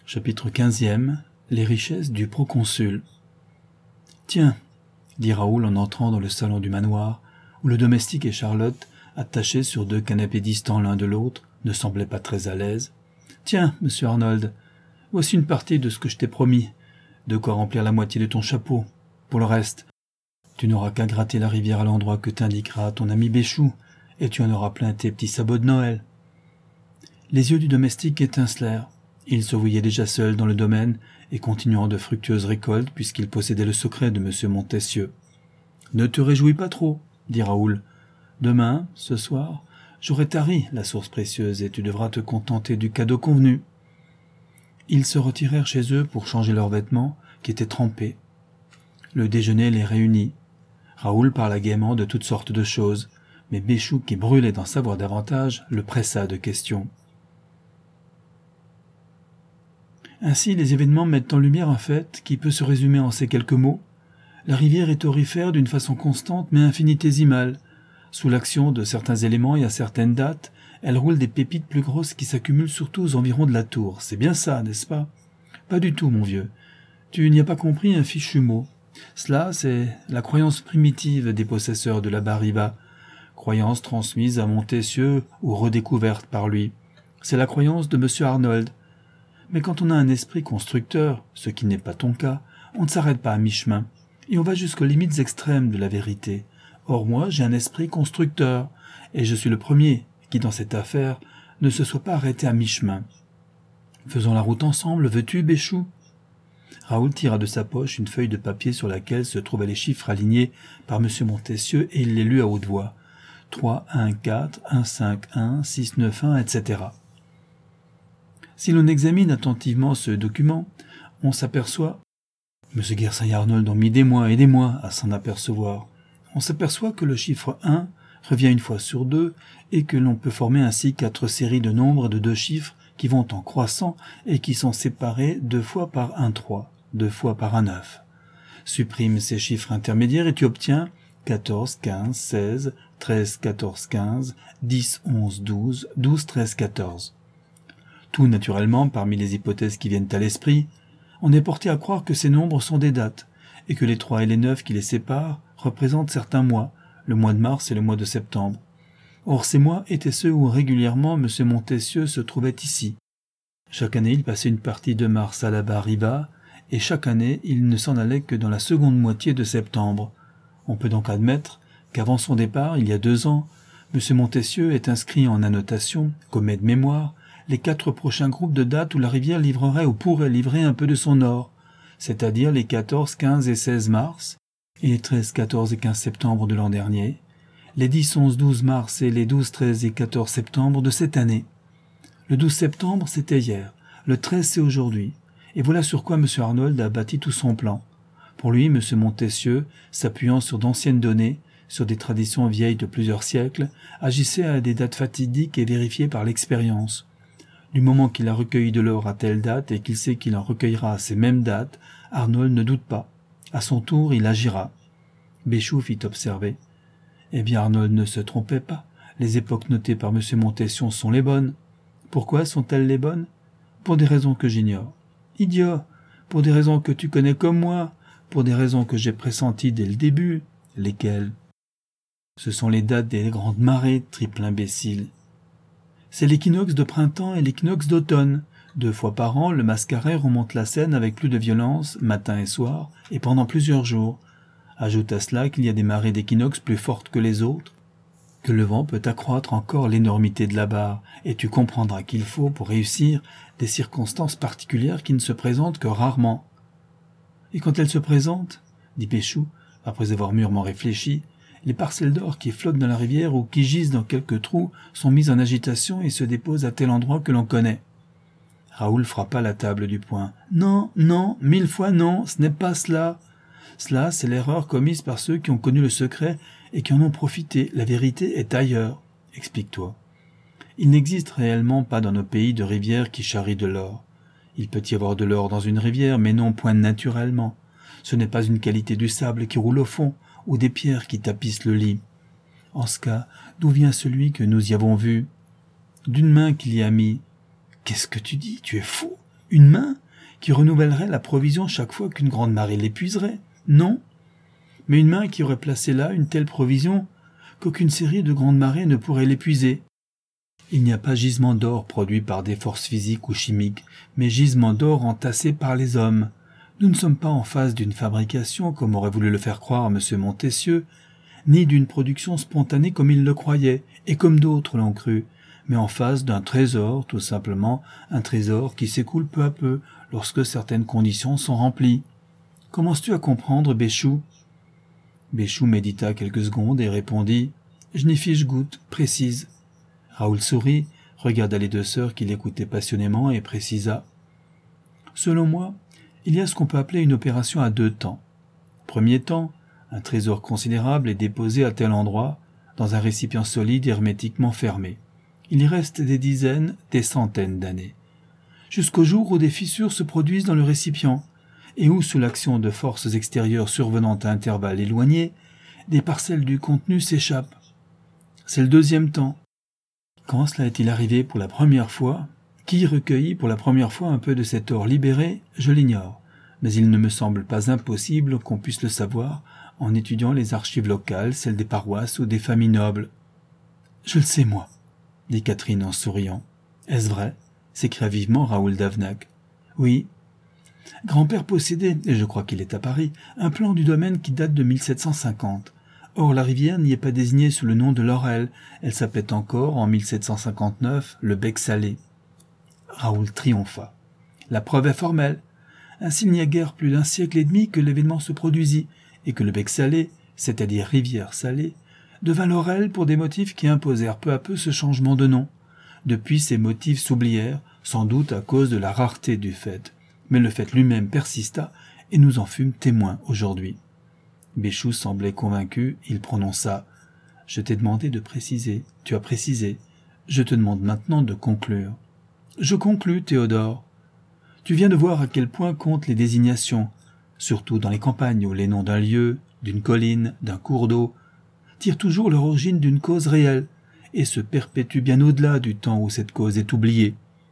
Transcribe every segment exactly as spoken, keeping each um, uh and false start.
Chapitre quinzième. Les richesses du proconsul. Tiens, dit Raoul en entrant dans le salon du manoir, où le domestique et Charlotte, attachés sur deux canapés distants l'un de l'autre, ne semblaient pas très à l'aise. Tiens, monsieur Arnold, voici une partie de ce que je t'ai promis, de quoi remplir la moitié de ton chapeau. Pour le reste, tu n'auras qu'à gratter la rivière à l'endroit que t'indiquera ton ami Béchou, et tu en auras plein tes petits sabots de Noël. Les yeux du domestique étincelèrent. Il se voyait déjà seul dans le domaine et continuant de fructueuses récoltes puisqu'il possédait le secret de M. Montessieux. « Ne te réjouis pas trop, » dit Raoul. « Demain, ce soir, j'aurai tari la source précieuse et tu devras te contenter du cadeau convenu. » Ils se retirèrent chez eux pour changer leurs vêtements qui étaient trempés. Le déjeuner les réunit. Raoul parla gaiement de toutes sortes de choses, mais Béchou, qui brûlait d'en savoir davantage, le pressa de questions. Ainsi, les événements mettent en lumière un fait qui peut se résumer en ces quelques mots. La rivière est aurifère d'une façon constante mais infinitésimale. Sous l'action de certains éléments et à certaines dates, elle roule des pépites plus grosses qui s'accumulent surtout aux environs de la tour. C'est bien ça, n'est-ce pas? Pas du tout, mon vieux. Tu n'y as pas compris un fichu mot. Cela, c'est la croyance primitive des possesseurs de la Bas-Riva, croyance transmise à Montessieux ou redécouverte par lui. C'est la croyance de monsieur Arnold. Mais quand on a un esprit constructeur, ce qui n'est pas ton cas, on ne s'arrête pas à mi-chemin, et on va jusqu'aux limites extrêmes de la vérité. Or moi, j'ai un esprit constructeur, et je suis le premier qui, dans cette affaire, ne se soit pas arrêté à mi-chemin. Faisons la route ensemble, veux-tu, Béchou? Raoul tira de sa poche une feuille de papier sur laquelle se trouvaient les chiffres alignés par M. Montessieux, et il les lut à haute voix. trois, un, quatre, un, cinq, un, six, neuf, un, et cetera. Si l'on examine attentivement ce document, on s'aperçoit, M. Guersin et Arnold ont mis des mois et des mois à s'en apercevoir, on s'aperçoit que le chiffre un revient une fois sur deux et que l'on peut former ainsi quatre séries de nombres de deux chiffres qui vont en croissant et qui sont séparés deux fois par un trois, deux fois par un neuf. Supprime ces chiffres intermédiaires et tu obtiens quatorze, quinze, seize, treize, quatorze, quinze, dix, onze, douze, douze, treize, quatorze. Tout naturellement, parmi les hypothèses qui viennent à l'esprit, on est porté à croire que ces nombres sont des dates, et que les trois et les neuf qui les séparent représentent certains mois, le mois de mars et le mois de septembre. Or ces mois étaient ceux où régulièrement M. Montessieux se trouvait ici. Chaque année il passait une partie de mars à la Bas-Riva, et chaque année il ne s'en allait que dans la seconde moitié de septembre. On peut donc admettre qu'avant son départ, il y a deux ans, M. Montessieux est inscrit en annotation, comme aide-mémoire, les quatre prochains groupes de dates où la rivière livrerait ou pourrait livrer un peu de son or, c'est-à-dire les quatorze, quinze et seize mars, et les treize, quatorze et quinze septembre de l'an dernier, les dix, onze, douze mars et les douze, treize et quatorze septembre de cette année. Le douze septembre, c'était hier, le treize, c'est aujourd'hui, et voilà sur quoi M. Arnold a bâti tout son plan. Pour lui, M. Montessieux, s'appuyant sur d'anciennes données, sur des traditions vieilles de plusieurs siècles, agissait à des dates fatidiques et vérifiées par l'expérience. Du moment qu'il a recueilli de l'or à telle date et qu'il sait qu'il en recueillera à ces mêmes dates, Arnold ne doute pas. À son tour, il agira. Béchou fit observer. Eh bien, Arnold ne se trompait pas. Les époques notées par M. Montessieux sont les bonnes. Pourquoi sont-elles les bonnes? Pour des raisons que j'ignore. Idiot! Pour des raisons que tu connais comme moi. Pour des raisons que j'ai pressenties dès le début. Lesquelles? Ce sont les dates des grandes marées, triple imbécile. C'est l'équinoxe de printemps et l'équinoxe d'automne. Deux fois par an, le Mascaret remonte la Seine avec plus de violence, matin et soir, et pendant plusieurs jours. Ajoute à cela qu'il y a des marées d'équinoxe plus fortes que les autres, que le vent peut accroître encore l'énormité de la barre, et tu comprendras qu'il faut, pour réussir, des circonstances particulières qui ne se présentent que rarement. Et quand elles se présentent, dit Béchou, après avoir mûrement réfléchi, les parcelles d'or qui flottent dans la rivière ou qui gisent dans quelques trous sont mises en agitation et se déposent à tel endroit que l'on connaît. Raoul frappa la table du poing. « Non, non, mille fois non, ce n'est pas cela. Cela, c'est l'erreur commise par ceux qui ont connu le secret et qui en ont profité. La vérité est ailleurs. Explique-toi. Il n'existe réellement pas dans nos pays de rivières qui charrient de l'or. Il peut y avoir de l'or dans une rivière, mais non point naturellement. Ce n'est pas une qualité du sable qui roule au fond, ou des pierres qui tapissent le lit. En ce cas, d'où vient celui que nous y avons vu? D'une main qu'il y a mis. Qu'est-ce que tu dis? Tu es fou? Une main qui renouvellerait la provision chaque fois qu'une grande marée l'épuiserait? Non. Mais une main qui aurait placé là une telle provision qu'aucune série de grandes marées ne pourrait l'épuiser. Il n'y a pas gisement d'or produit par des forces physiques ou chimiques, mais gisement d'or entassé par les hommes. Nous ne sommes pas en phase d'une fabrication, comme aurait voulu le faire croire M. Montessieux, ni d'une production spontanée comme il le croyait, et comme d'autres l'ont cru, mais en face d'un trésor, tout simplement, un trésor qui s'écoule peu à peu, lorsque certaines conditions sont remplies. Commences-tu à comprendre, Béchou? Béchou médita quelques secondes et répondit « Je n'y fiche goutte, précise ». Raoul sourit, regarda les deux sœurs qui l'écoutaient passionnément et précisa « Selon moi, il y a ce qu'on peut appeler une opération à deux temps. Premier temps, un trésor considérable est déposé à tel endroit, dans un récipient solide hermétiquement fermé. Il y reste des dizaines, des centaines d'années, jusqu'au jour où des fissures se produisent dans le récipient, et où, sous l'action de forces extérieures survenant à intervalles éloignés, des parcelles du contenu s'échappent. C'est le deuxième temps. Quand cela est-il arrivé pour la première fois? Qui recueillit pour la première fois un peu de cet or libéré? Je l'ignore, mais il ne me semble pas impossible qu'on puisse le savoir en étudiant les archives locales, celles des paroisses ou des familles nobles. « Je le sais, moi », dit Catherine en souriant. « Est-ce vrai ?» s'écria vivement Raoul d'Avnac. « Oui. Grand-père possédait, et je crois qu'il est à Paris, un plan du domaine qui date de mille sept cent cinquante. Or, la rivière n'y est pas désignée sous le nom de l'Orelle. Elle s'appelait encore, en mille sept cent cinquante-neuf, le bec salé. » Raoul triompha. « La preuve est formelle. Ainsi, il n'y a guère plus d'un siècle et demi que l'événement se produisit, et que le bec salé, c'est-à-dire rivière salée, devint l'Orelle pour des motifs qui imposèrent peu à peu ce changement de nom. Depuis, ces motifs s'oublièrent, sans doute à cause de la rareté du fait. Mais le fait lui-même persista, et nous en fûmes témoins aujourd'hui. » Béchou semblait convaincu, il prononça « Je t'ai demandé de préciser, tu as précisé. Je te demande maintenant de conclure. »« Je conclus, Théodore. Tu viens de voir à quel point comptent les désignations, surtout dans les campagnes où les noms d'un lieu, d'une colline, d'un cours d'eau, tirent toujours leur origine d'une cause réelle, et se perpétuent bien au-delà du temps où cette cause est oubliée.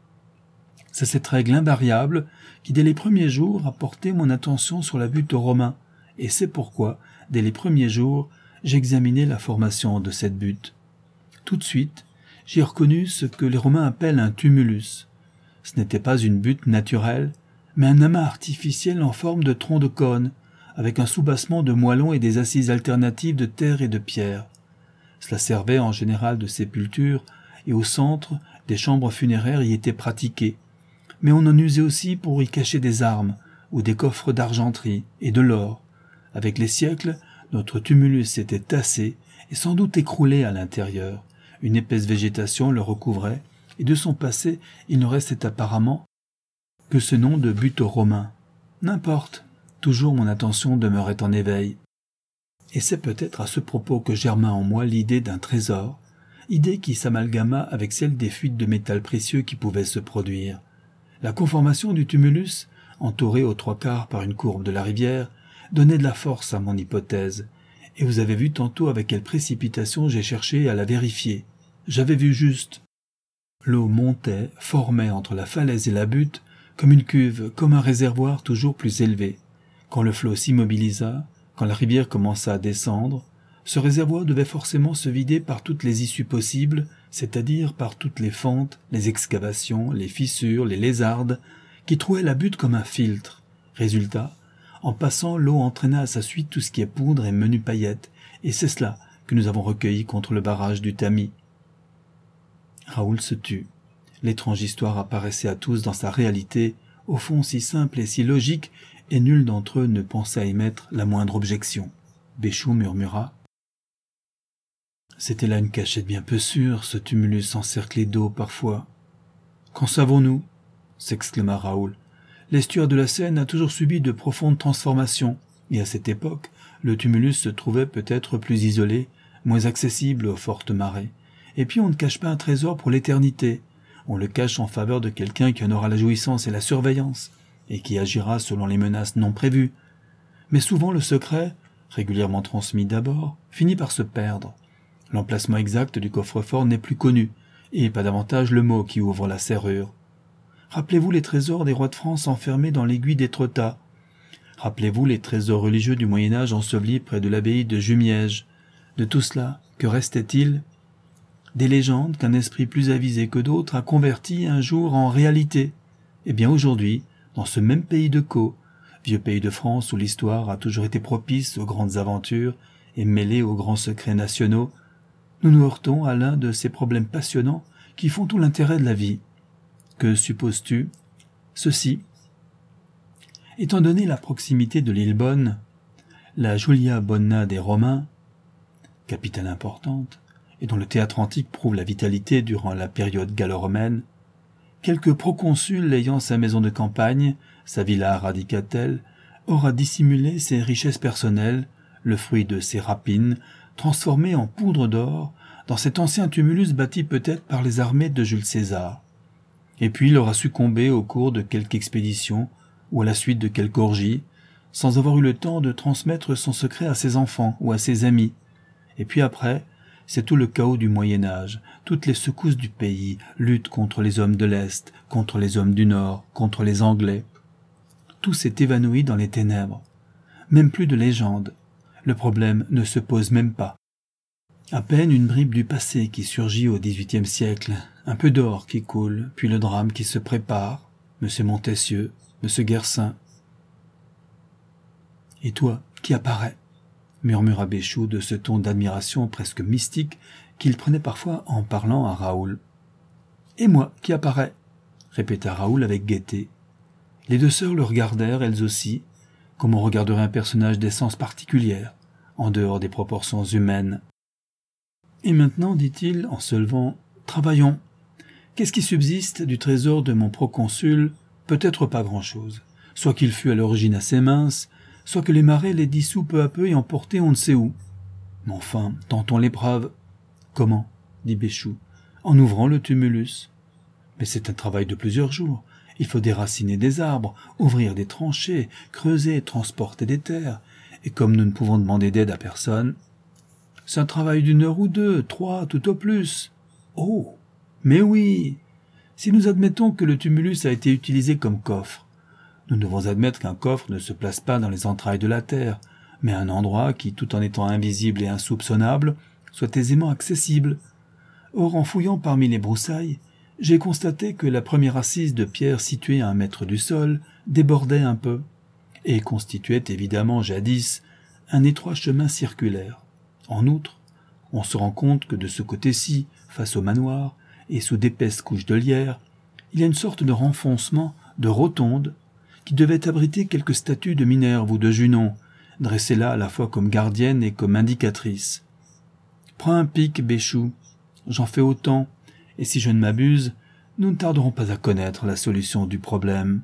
C'est cette règle invariable qui, dès les premiers jours, a porté mon attention sur la butte aux Romains, et c'est pourquoi, dès les premiers jours, j'examinais la formation de cette butte. Tout de suite, j'y ai reconnu ce que les Romains appellent un tumulus. Ce n'était pas une butte naturelle, mais un amas artificiel en forme de tronc de cône, avec un soubassement de moellons et des assises alternatives de terre et de pierre. Cela servait en général de sépulture, et au centre, des chambres funéraires y étaient pratiquées. Mais on en usait aussi pour y cacher des armes, ou des coffres d'argenterie et de l'or. Avec les siècles, notre tumulus s'était tassé et sans doute écroulé à l'intérieur. Une épaisse végétation le recouvrait, et de son passé, il ne restait apparemment que ce nom de butte aux Romains. N'importe, toujours mon attention demeurait en éveil. Et c'est peut-être à ce propos que germa en moi l'idée d'un trésor, idée qui s'amalgama avec celle des fuites de métal précieux qui pouvaient se produire. La conformation du tumulus, entouré aux trois quarts par une courbe de la rivière, donnait de la force à mon hypothèse, et vous avez vu tantôt avec quelle précipitation j'ai cherché à la vérifier. J'avais vu juste. L'eau montait, formait entre la falaise et la butte, comme une cuve, comme un réservoir toujours plus élevé. Quand le flot s'immobilisa, quand la rivière commença à descendre, ce réservoir devait forcément se vider par toutes les issues possibles, c'est-à-dire par toutes les fentes, les excavations, les fissures, les lézardes, qui trouaient la butte comme un filtre. Résultat, en passant, l'eau entraîna à sa suite tout ce qui est poudre et menu paillettes, et c'est cela que nous avons recueilli contre le barrage du tamis. Raoul se tut. L'étrange histoire apparaissait à tous dans sa réalité, au fond si simple et si logique, et nul d'entre eux ne pensait à y mettre la moindre objection. Béchou murmura « C'était là une cachette bien peu sûre, ce tumulus encerclé d'eau parfois. »« Qu'en savons-nous » s'exclama Raoul. « L'estuaire de la Seine a toujours subi de profondes transformations, et à cette époque, le tumulus se trouvait peut-être plus isolé, moins accessible aux fortes marées. Et puis on ne cache pas un trésor pour l'éternité, on le cache en faveur de quelqu'un qui en aura la jouissance et la surveillance, et qui agira selon les menaces non prévues. Mais souvent le secret, régulièrement transmis d'abord, finit par se perdre. L'emplacement exact du coffre-fort n'est plus connu, et pas davantage le mot qui ouvre la serrure. Rappelez-vous les trésors des rois de France enfermés dans l'aiguille d'Étretat. Rappelez-vous les trésors religieux du Moyen-Âge ensevelis près de l'abbaye de Jumièges. De tout cela, que restait-il ? Des légendes qu'un esprit plus avisé que d'autres a converties un jour en réalité. Eh bien aujourd'hui, dans ce même pays de Caux, vieux pays de France où l'histoire a toujours été propice aux grandes aventures et mêlée aux grands secrets nationaux, nous nous heurtons à l'un de ces problèmes passionnants qui font tout l'intérêt de la vie. Que supposes-tu ? Ceci. Étant donné la proximité de l'île Bonne, la Julia Bonna des Romains, capitale importante, et dont le théâtre antique prouve la vitalité durant la période gallo-romaine, quelque proconsul ayant sa maison de campagne, sa villa radicatelle, aura dissimulé ses richesses personnelles, le fruit de ses rapines, transformées en poudre d'or, dans cet ancien tumulus bâti peut-être par les armées de Jules César. Et puis il aura succombé au cours de quelque expédition, ou à la suite de quelque orgie, sans avoir eu le temps de transmettre son secret à ses enfants ou à ses amis. Et puis après, c'est tout le chaos du Moyen-Âge, toutes les secousses du pays, lutte contre les hommes de l'Est, contre les hommes du Nord, contre les Anglais. Tout s'est évanoui dans les ténèbres. Même plus de légende. Le problème ne se pose même pas. À peine une bribe du passé qui surgit au dix-huitième siècle, un peu d'or qui coule, puis le drame qui se prépare, Monsieur Montessieux, Monsieur Guersin. Et toi, qui apparaît ? Murmura Béchou de ce ton d'admiration presque mystique qu'il prenait parfois en parlant à Raoul. « Et moi, qui apparaît ?» répéta Raoul avec gaieté. Les deux sœurs le regardèrent, elles aussi, comme on regarderait un personnage d'essence particulière, en dehors des proportions humaines. « Et maintenant, dit-il, en se levant, travaillons. Qu'est-ce qui subsiste du trésor de mon proconsul ? Peut-être pas grand-chose. Soit qu'il fût à l'origine assez mince, soit que les marées les dissous peu à peu et emportés on ne sait où. Mais enfin, tentons l'épreuve. »« Comment ?» dit Béchou, en ouvrant le tumulus. « Mais c'est un travail de plusieurs jours. Il faut déraciner des arbres, ouvrir des tranchées, creuser, transporter des terres. Et comme nous ne pouvons demander d'aide à personne, c'est un travail d'une heure ou deux, trois, tout au plus. »« Oh ! Mais oui ! Si nous admettons que le tumulus a été utilisé comme coffre, nous devons admettre qu'un coffre ne se place pas dans les entrailles de la terre, mais à un endroit qui, tout en étant invisible et insoupçonnable, soit aisément accessible. Or, en fouillant parmi les broussailles, j'ai constaté que la première assise de pierre située à un mètre du sol débordait un peu, et constituait évidemment jadis un étroit chemin circulaire. En outre, on se rend compte que de ce côté-ci, face au manoir, et sous d'épaisses couches de lierre, il y a une sorte de renfoncement, de rotonde, qui devait abriter quelques statues de Minerve ou de Junon, dressées là à la fois comme gardiennes et comme indicatrices. Prends un pic, Béchou, j'en fais autant, et si je ne m'abuse, nous ne tarderons pas à connaître la solution du problème.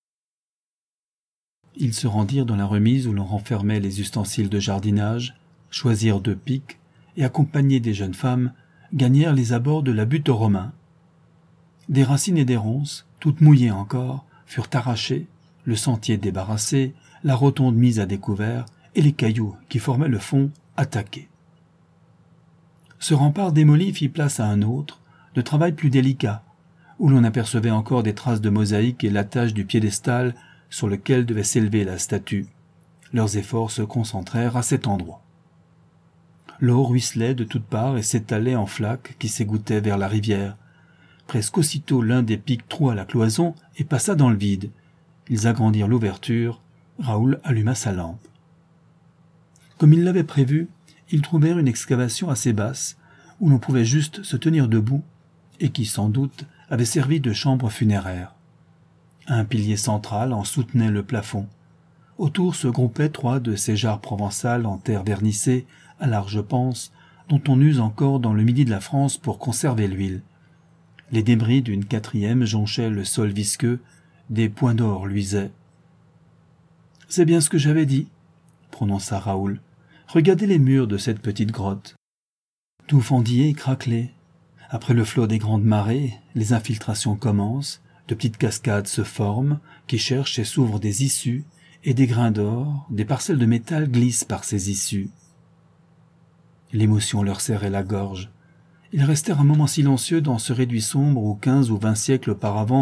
Ils se rendirent dans la remise où l'on renfermait les ustensiles de jardinage, choisirent deux pics, et accompagnés des jeunes femmes, gagnèrent les abords de la butte aux Romains. Des racines et des ronces, toutes mouillées encore, furent arrachées, le sentier débarrassé, la rotonde mise à découvert, et les cailloux qui formaient le fond attaqués. Ce rempart démoli fit place à un autre, de travail plus délicat, où l'on apercevait encore des traces de mosaïque et l'attache du piédestal sur lequel devait s'élever la statue. Leurs efforts se concentrèrent à cet endroit. L'eau ruisselait de toutes parts et s'étalait en flaques qui s'égouttaient vers la rivière. Presque aussitôt l'un des pics troua la cloison et passa dans le vide. Ils agrandirent l'ouverture, Raoul alluma sa lampe. Comme il l'avait prévu, ils trouvèrent une excavation assez basse, où l'on pouvait juste se tenir debout, et qui, sans doute, avait servi de chambre funéraire. Un pilier central en soutenait le plafond. Autour se groupaient trois de ces jarres provençales en terre vernissée, à large panse, dont on use encore dans le midi de la France pour conserver l'huile. Les débris d'une quatrième jonchaient le sol visqueux, des points d'or luisaient. « C'est bien ce que j'avais dit, » prononça Raoul. « Regardez les murs de cette petite grotte. Tout fendillé et craquelé. Après le flot des grandes marées, les infiltrations commencent, de petites cascades se forment, qui cherchent et s'ouvrent des issues, et des grains d'or, des parcelles de métal glissent par ces issues. » L'émotion leur serrait la gorge. Ils restèrent un moment silencieux dans ce réduit sombre où quinze ou vingt siècles auparavant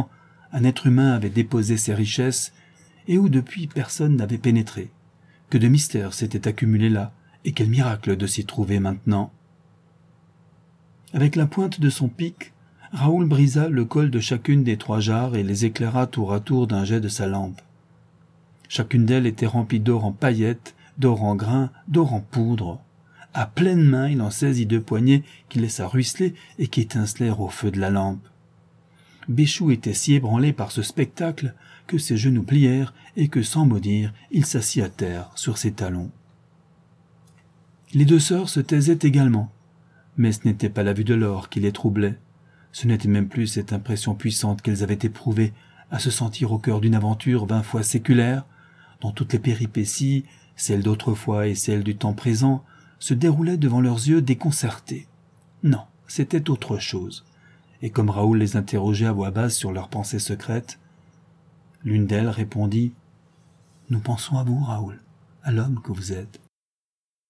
un être humain avait déposé ses richesses et où depuis personne n'avait pénétré. Que de mystères s'étaient accumulés là, et quel miracle de s'y trouver maintenant. Avec la pointe de son pic, Raoul brisa le col de chacune des trois jarres et les éclaira tour à tour d'un jet de sa lampe. Chacune d'elles était remplie d'or en paillettes, d'or en grains, d'or en poudre. À pleine main, il en saisit deux poignées qu'il laissa ruisseler et qui étincelèrent au feu de la lampe. Béchou était si ébranlé par ce spectacle que ses genoux plièrent et que, sans mot dire, il s'assit à terre sur ses talons. Les deux sœurs se taisaient également, mais ce n'était pas la vue de l'or qui les troublait. Ce n'était même plus cette impression puissante qu'elles avaient éprouvée à se sentir au cœur d'une aventure vingt fois séculaire, dont toutes les péripéties, celles d'autrefois et celles du temps présent, se déroulaient devant leurs yeux déconcertés. Non, c'était autre chose. Et comme Raoul les interrogeait à voix basse sur leurs pensées secrètes, l'une d'elles répondit « Nous pensons à vous, Raoul, à l'homme que vous êtes. »« Oui, »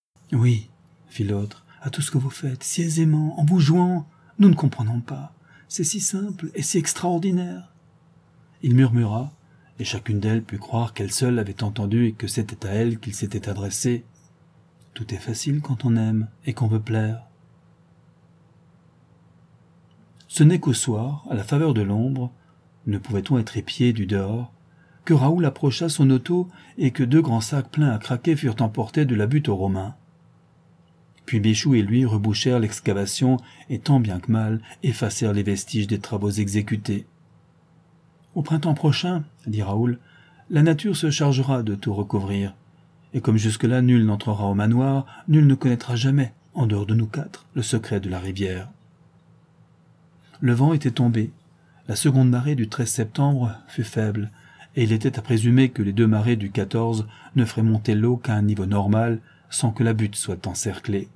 fit l'autre, « à tout ce que vous faites, si aisément, en vous jouant, nous ne comprenons pas. C'est si simple et si extraordinaire. » Il murmura, et chacune d'elles put croire qu'elle seule avait entendu et que c'était à elle qu'il s'était adressé. Tout est facile quand on aime et qu'on veut plaire. Ce n'est qu'au soir, à la faveur de l'ombre, ne pouvait-on être épié du dehors, que Raoul approcha son auto et que deux grands sacs pleins à craquer furent emportés de la butte aux Romains. Puis Béchou et lui rebouchèrent l'excavation et tant bien que mal effacèrent les vestiges des travaux exécutés. « Au printemps prochain, dit Raoul, la nature se chargera de tout recouvrir, et comme jusque-là nul n'entrera au manoir, nul ne connaîtra jamais, en dehors de nous quatre, le secret de la rivière. » Le vent était tombé. La seconde marée du treize septembre fut faible, et il était à présumer que les deux marées du quatorze ne feraient monter l'eau qu'à un niveau normal, sans que la butte soit encerclée.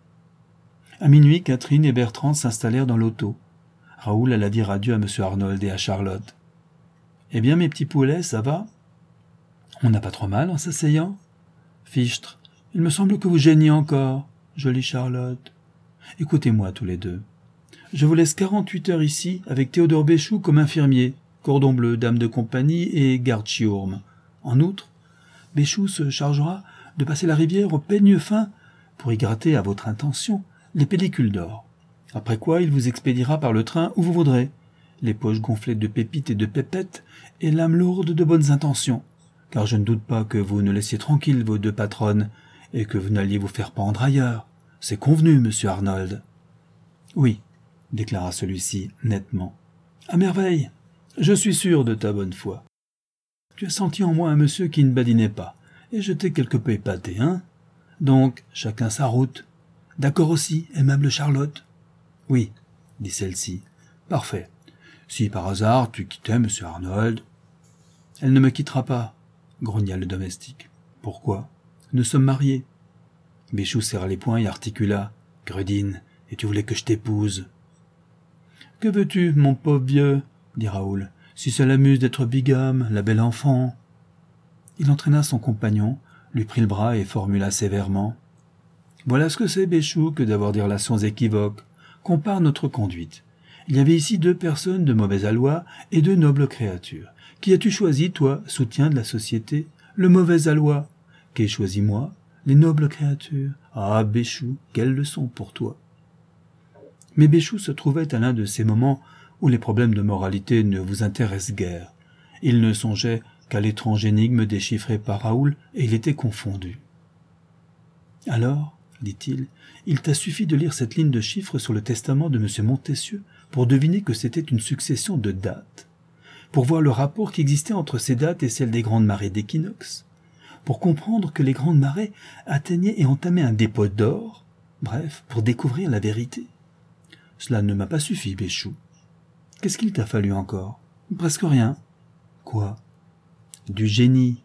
À minuit, Catherine et Bertrand s'installèrent dans l'auto. Raoul alla dire adieu à M. Arnold et à Charlotte. « Eh bien, mes petits poulets, ça va ? On n'a pas trop mal en s'asseyant ? Fichtre, il me semble que vous gêniez encore, jolie Charlotte. Écoutez-moi tous les deux. Je vous laisse quarante-huit heures ici, avec Théodore Béchou comme infirmier, cordon bleu, dame de compagnie et garde-chiourme. En outre, Béchou se chargera de passer la rivière au peigne fin pour y gratter à votre intention les pellicules d'or. Après quoi, il vous expédiera par le train où vous voudrez, les poches gonflées de pépites et de pépettes et l'âme lourde de bonnes intentions, car je ne doute pas que vous ne laissiez tranquilles vos deux patronnes et que vous n'alliez vous faire pendre ailleurs. C'est convenu, monsieur Arnold. Oui, déclara celui-ci nettement. À merveille, je suis sûr de ta bonne foi. Tu as senti en moi un monsieur qui ne badinait pas, et je t'ai quelque peu épaté, hein? Donc, chacun sa route. D'accord aussi, aimable Charlotte? Oui, dit celle-ci. Parfait. Si par hasard tu quittais monsieur Arnold... Elle ne me quittera pas, grogna le domestique. Pourquoi? Nous sommes mariés. Béchou serra les poings et articula. Grudine, et tu voulais que je t'épouse? Que veux-tu, mon pauvre vieux? Dit Raoul. Si ça l'amuse d'être bigame, la belle enfant. Il entraîna son compagnon, lui prit le bras et formula sévèrement. Voilà ce que c'est, Béchou, que d'avoir des relations équivoques. Compare notre conduite. Il y avait ici deux personnes de mauvaise aloi et deux nobles créatures. Qui as-tu choisi, toi, soutien de la société? Le mauvais aloi. Qu'ai choisi moi? Les nobles créatures. Ah, Béchou, quelle leçon pour toi. Mais Béchou se trouvait à l'un de ces moments où les problèmes de moralité ne vous intéressent guère. Il ne songeait qu'à l'étrange énigme déchiffrée par Raoul, et il était confondu. « Alors, dit-il, il t'a suffi de lire cette ligne de chiffres sur le testament de M. Montessieux pour deviner que c'était une succession de dates, pour voir le rapport qui existait entre ces dates et celles des grandes marées d'équinoxe, pour comprendre que les grandes marées atteignaient et entamaient un dépôt d'or, bref, pour découvrir la vérité. Cela ne m'a pas suffi, Béchou. Qu'est-ce qu'il t'a fallu encore? Presque rien. Quoi? Du génie,